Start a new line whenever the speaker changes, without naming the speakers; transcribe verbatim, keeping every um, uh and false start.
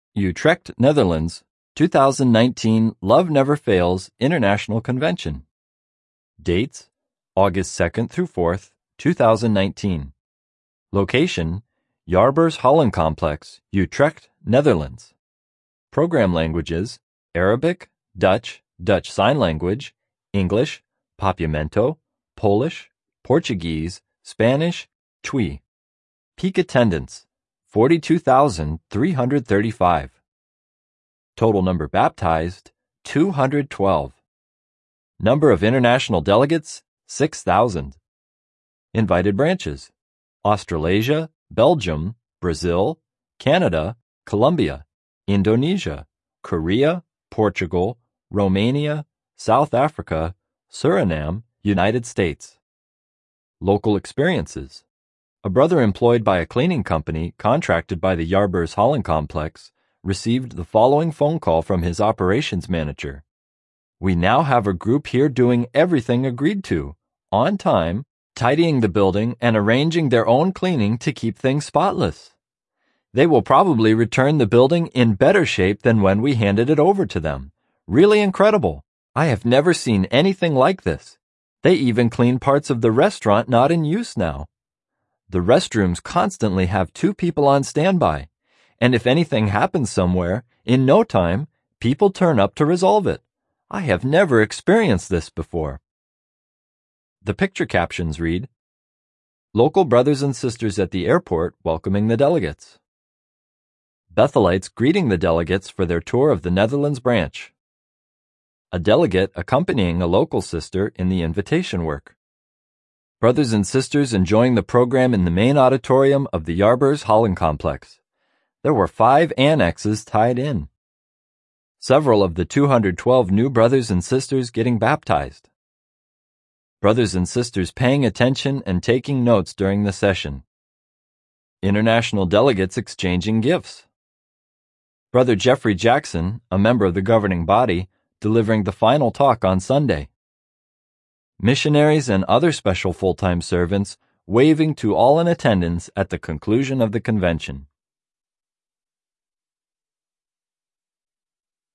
Utrecht, Netherlands, two thousand nineteen Love Never Fails International Convention. Dates: August second through fourth, two thousand nineteen. Location: Jaarbeurs Hallencomplex, Utrecht, Netherlands. Program languages: Arabic, Dutch, Dutch Sign Language, English, Papiamento, Polish, Portuguese, Spanish, Twi. Peak attendance: forty-two thousand three hundred thirty-five. Total number baptized: two hundred twelve. Number of international delegates: six thousand. Invited branches: Australasia, Belgium, Brazil, Canada, Colombia, Indonesia, Korea, Portugal, Romania, South Africa, Suriname, United States. Local experiences: a brother employed by a cleaning company contracted by the Jaarbeurs Hallencomplex received the following phone call from his operations manager. "We now have a group here doing everything agreed to, on time, tidying the building and arranging their own cleaning to keep things spotless. They will probably return the building in better shape than when we handed it over to them. Really incredible. I have never seen anything like this. They even clean parts of the restaurant not in use now. The restrooms constantly have two people on standby, and if anything happens somewhere, in no time, people turn up to resolve it. I have never experienced this before." The picture captions read, "Local brothers and sisters at the airport welcoming the delegates. Bethelites greeting the delegates for their tour of the Netherlands branch. A delegate accompanying a local sister in the invitation work. Brothers and sisters enjoying the program in the main auditorium of the Jaarbeurs Hallencomplex. There were five annexes tied in. Several of the two hundred twelve new brothers and sisters getting baptized. Brothers and sisters paying attention and taking notes during the session. International delegates exchanging gifts. Brother Jeffrey Jackson, a member of the governing body, delivering the final talk on Sunday. Missionaries and other special full-time servants waving to all in attendance at the conclusion of the convention.